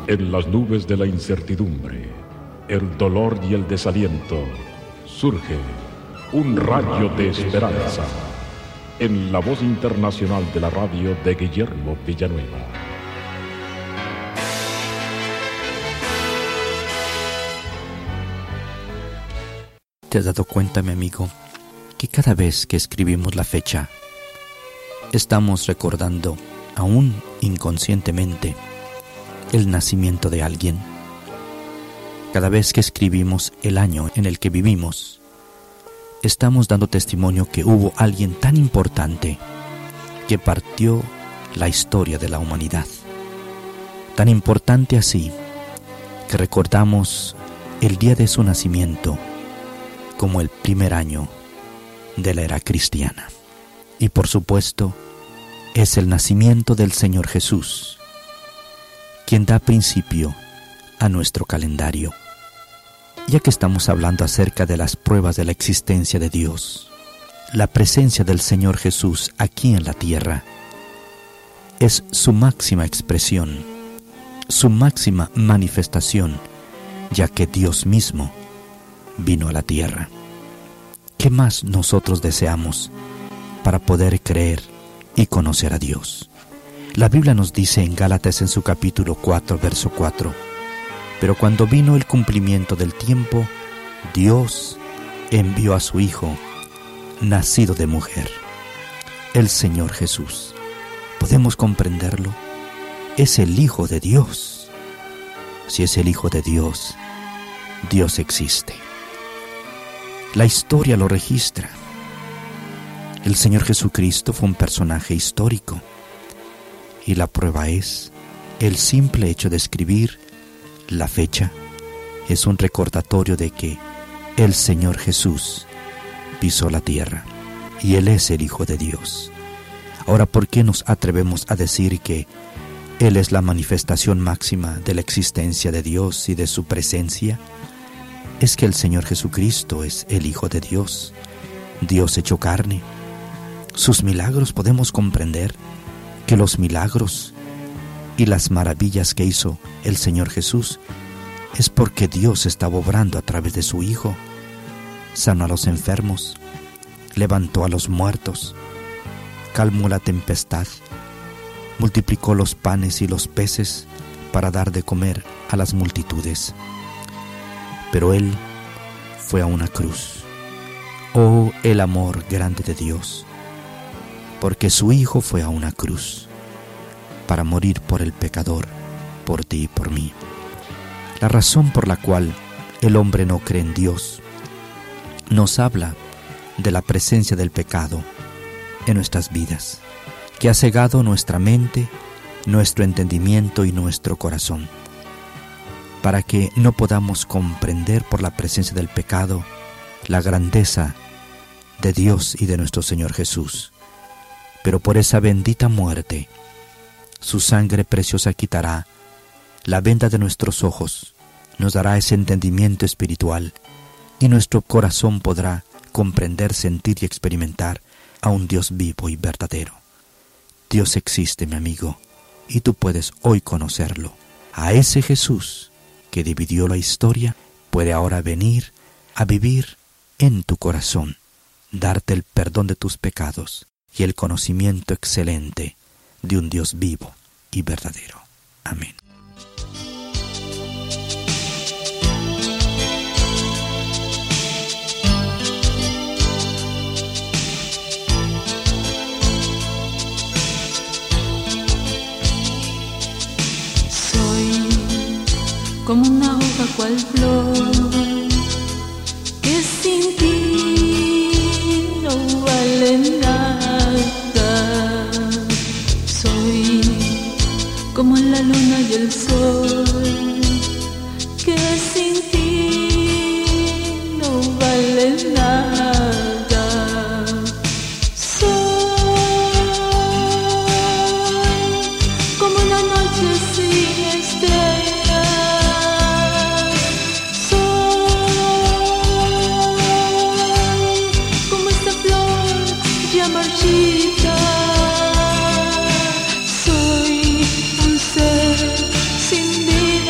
En las nubes de la incertidumbre, el dolor y el desaliento, surge un rayo de esperanza en la voz internacional de la radio de Guillermo Villanueva. ¿Te has dado cuenta, mi amigo, que cada vez que escribimos la fecha, estamos recordando, aún inconscientemente, el nacimiento de alguien? Cada vez que escribimos el año en el que vivimos, estamos dando testimonio que hubo alguien tan importante que partió la historia de la humanidad. Tan importante así que recordamos el día de su nacimiento como el primer año de la era cristiana. Y por supuesto, es el nacimiento del Señor Jesús quien da principio a nuestro calendario. Ya que estamos hablando acerca de las pruebas de la existencia de Dios, la presencia del Señor Jesús aquí en la tierra es su máxima expresión, su máxima manifestación, ya que Dios mismo vino a la tierra. ¿Qué más nosotros deseamos para poder creer y conocer a Dios? La Biblia nos dice en Gálatas en su capítulo 4, verso 4, pero cuando vino el cumplimiento del tiempo, Dios envió a su Hijo, nacido de mujer, el Señor Jesús. ¿Podemos comprenderlo? Es el Hijo de Dios. Si es el Hijo de Dios, Dios existe. La historia lo registra. El Señor Jesucristo fue un personaje histórico, y la prueba es el simple hecho de escribir la fecha. Es un recordatorio de que el Señor Jesús pisó la tierra y Él es el Hijo de Dios. Ahora, ¿por qué nos atrevemos a decir que Él es la manifestación máxima de la existencia de Dios y de su presencia? Es que el Señor Jesucristo es el Hijo de Dios, Dios hecho carne. Sus milagros, podemos comprender que los milagros y las maravillas que hizo el Señor Jesús es porque Dios estaba obrando a través de su Hijo. Sanó a los enfermos, levantó a los muertos, calmó la tempestad, multiplicó los panes y los peces para dar de comer a las multitudes. Pero Él fue a una cruz. Oh, el amor grande de Dios, porque su Hijo fue a una cruz para morir por el pecador, por ti y por mí. La razón por la cual el hombre no cree en Dios nos habla de la presencia del pecado en nuestras vidas, que ha cegado nuestra mente, nuestro entendimiento y nuestro corazón, para que no podamos comprender por la presencia del pecado la grandeza de Dios y de nuestro Señor Jesús. Pero por esa bendita muerte, su sangre preciosa quitará la venda de nuestros ojos, nos dará ese entendimiento espiritual y nuestro corazón podrá comprender, sentir y experimentar a un Dios vivo y verdadero. Dios existe, mi amigo, y tú puedes hoy conocerlo. A ese Jesús que dividió la historia puede ahora venir a vivir en tu corazón, darte el perdón de tus pecados y el conocimiento excelente de un Dios vivo y verdadero. Amén. Soy como una hoja cual flor que sin ti no vale nada. Soy como la luna y el sol que sin ti no vale nada. Soy como una noche sin estrellas. Soy como esta flor ya marchita. Soy un ser sin vida.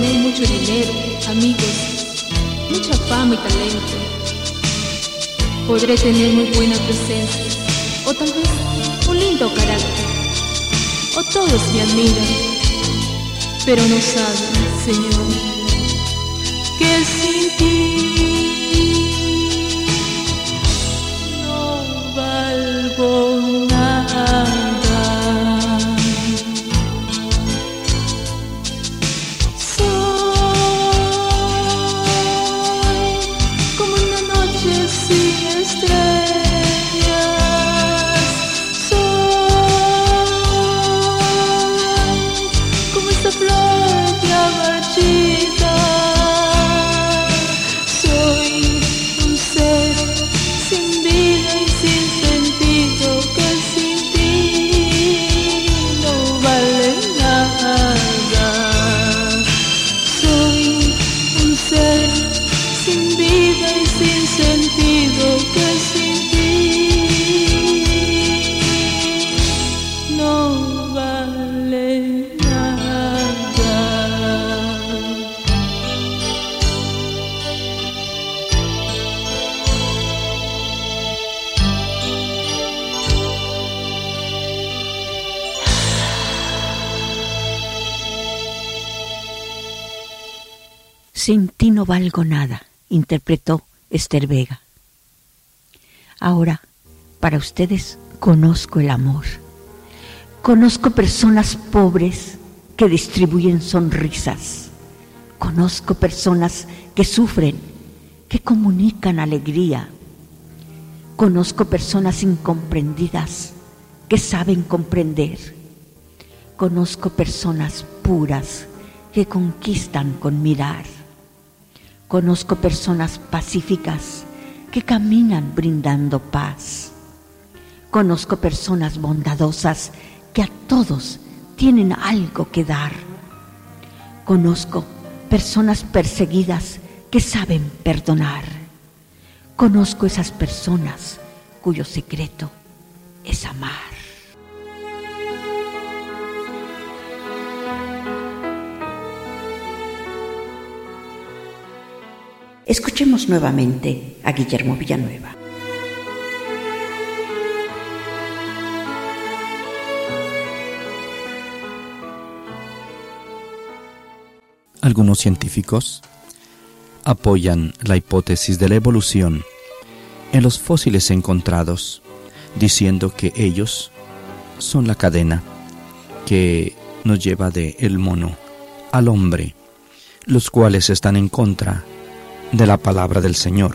tener mucho dinero, amigos, mucha fama y talento. Podré tener muy buena presencia, o tal vez un lindo carácter, o todos me admiran, pero no saben, Señor, que sin ti no valgo nada. Sin ti no valgo nada, interpretó Esther Vega. Ahora, para ustedes, conozco el amor. Conozco personas pobres que distribuyen sonrisas. Conozco personas que sufren, que comunican alegría. Conozco personas incomprendidas que saben comprender. Conozco personas puras que conquistan con mirar. Conozco personas pacíficas que caminan brindando paz. Conozco personas bondadosas que a todos tienen algo que dar. Conozco personas perseguidas que saben perdonar. Conozco esas personas cuyo secreto es amar. Escuchemos nuevamente a Guillermo Villanueva. Algunos científicos apoyan la hipótesis de la evolución en los fósiles encontrados, diciendo que ellos son la cadena que nos lleva del mono al hombre, los cuales están en contra de la palabra del Señor,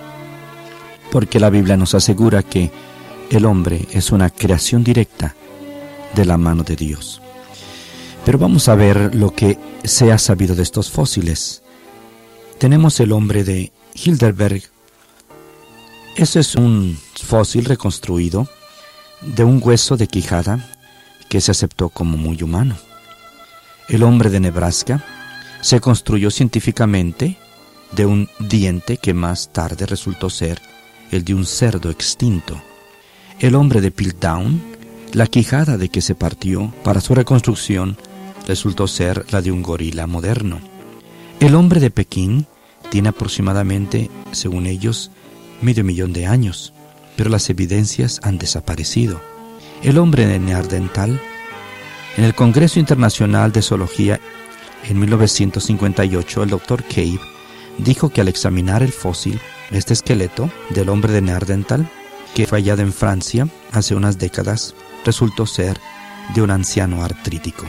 porque la Biblia nos asegura que el hombre es una creación directa de la mano de Dios. Pero vamos a ver lo que se ha sabido de estos fósiles. Tenemos el hombre de Heidelberg. Ese es un fósil reconstruido de un hueso de quijada que se aceptó como muy humano. El hombre de Nebraska se construyó científicamente de un diente que más tarde resultó ser el de un cerdo extinto. El hombre de Piltdown, la quijada de que se partió para su reconstrucción resultó ser la de un gorila moderno. El hombre de Pekín tiene aproximadamente, según ellos, 500,000 de años, pero las evidencias han desaparecido. El hombre de Neandertal, en el Congreso Internacional de Zoología en 1958, el Dr. Cave dijo que al examinar el fósil, este esqueleto del hombre de Neandertal, que fue hallado en Francia hace unas décadas, resultó ser de un anciano artrítico.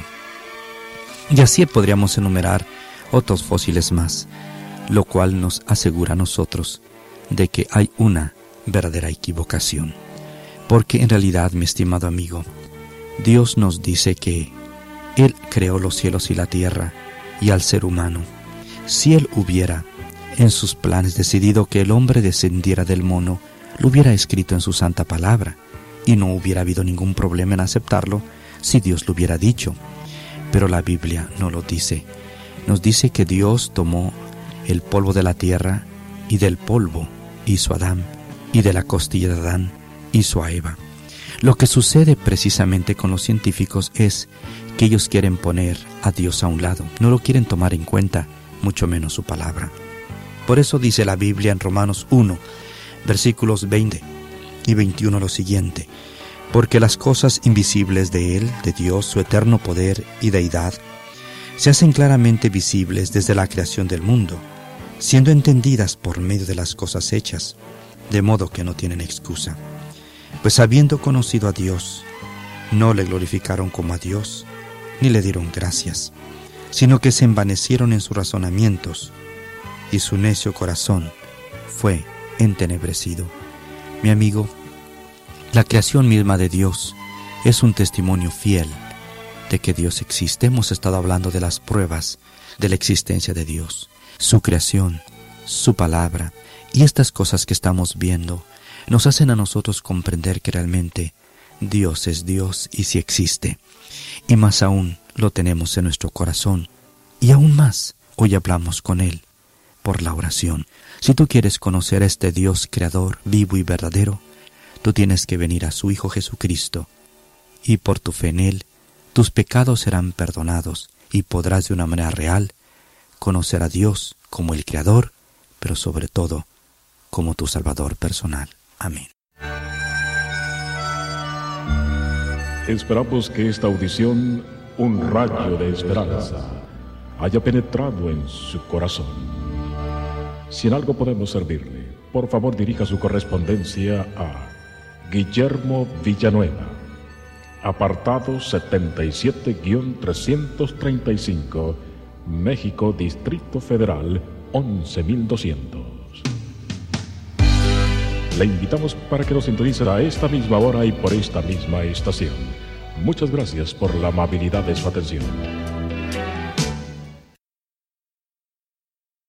Y así podríamos enumerar otros fósiles más, lo cual nos asegura a nosotros de que hay una verdadera equivocación. Porque en realidad, mi estimado amigo, Dios nos dice que Él creó los cielos y la tierra y al ser humano. Si Él hubiera en sus planes decidido que el hombre descendiera del mono, lo hubiera escrito en su santa palabra, y no hubiera habido ningún problema en aceptarlo si Dios lo hubiera dicho. Pero la Biblia no lo dice. Nos dice que Dios tomó el polvo de la tierra y del polvo hizo a Adán, y de la costilla de Adán hizo a Eva. Lo que sucede precisamente con los científicos es que ellos quieren poner a Dios a un lado, no lo quieren tomar en cuenta, mucho menos su palabra. Por eso dice la Biblia en Romanos 1, versículos 20 y 21 lo siguiente: porque las cosas invisibles de Él, de Dios, su eterno poder y deidad, se hacen claramente visibles desde la creación del mundo, siendo entendidas por medio de las cosas hechas, de modo que no tienen excusa. Pues habiendo conocido a Dios, no le glorificaron como a Dios, ni le dieron gracias, sino que se envanecieron en sus razonamientos, y su necio corazón fue entenebrecido. Mi amigo, la creación misma de Dios es un testimonio fiel de que Dios existe. Hemos estado hablando de las pruebas de la existencia de Dios, su creación, su palabra, y estas cosas que estamos viendo nos hacen a nosotros comprender que realmente Dios es Dios y sí existe. Y más aún lo tenemos en nuestro corazón. Y aún más, hoy hablamos con Él por la oración. Si tú quieres conocer a este Dios creador, vivo y verdadero, tú tienes que venir a su Hijo Jesucristo. Y por tu fe en Él, tus pecados serán perdonados y podrás de una manera real conocer a Dios como el Creador, pero sobre todo como tu Salvador personal. Amén. Esperamos que esta audición, un rayo de esperanza, haya penetrado en su corazón. Si en algo podemos servirle, por favor dirija su correspondencia a Guillermo Villanueva, apartado 77-335, México, Distrito Federal, 11.200. Le invitamos para que nos sintonice a esta misma hora y por esta misma estación. Muchas gracias por la amabilidad de su atención.